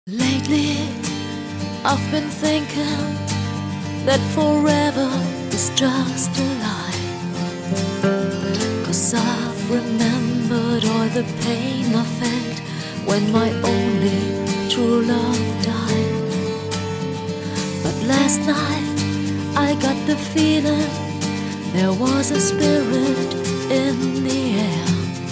Lately, I've been thinking that forever is just a lie. 'Cause I've remembered all the pain I felt when my only true love died. But last night, I got the feeling there was a spirit in the air.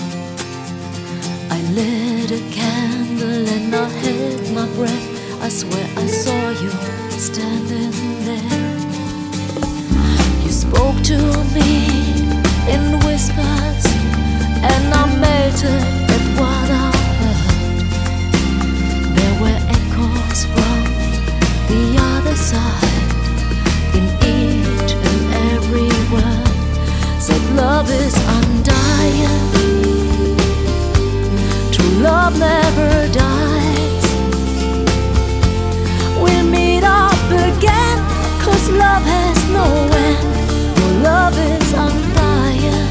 I lit a candle and I held my breath. I swear I saw you standing there. You spoke to me in whispers, and I melted at what I heard. There were echoes from the other side in each and every word. Said love is undying, love never dies. We'll meet up again, 'cause love has no end. Your love is undying.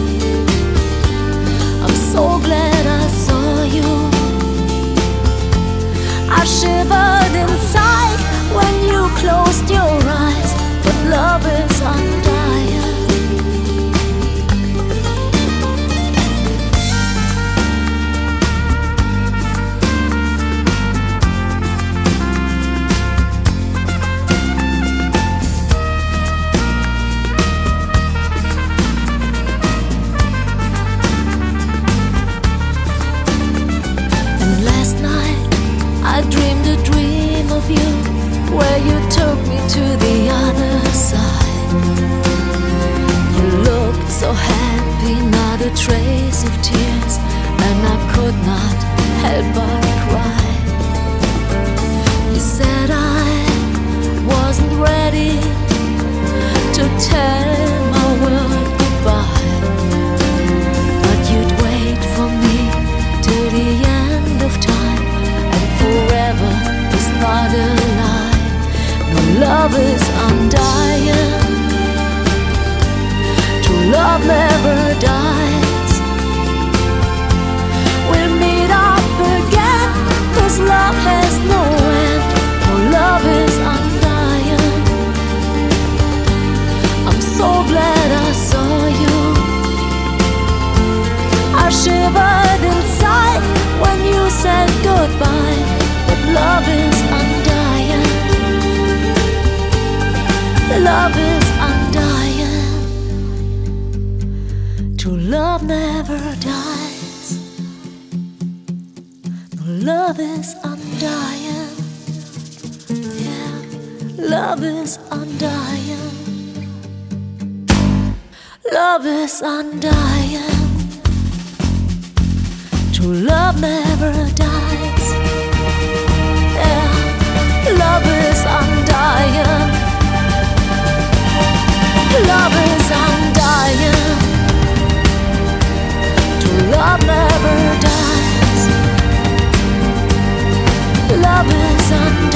I'm so glad I saw you. I shivered inside when you closed your eyes. But love is undying. I dreamed a dream of you, where you took me to the other side. You looked so happy, not a trace of tears, and I could not help but cry. You said I wasn't ready to tell my world goodbye, but you'd wait for me till the end of time. Forever is not a lie. No, love is undying. True love never dies. We'll meet up again, 'cause love has no end. No, love is undying. I'm so glad I saw you. I shivered inside when you said goodbye. Love is undying. Love is undying. True love never dies. No, love is undying. Yeah, love is undying. Love is undying. True love never dies. Love is undying. Love is undying. True love never dies. Love is undying.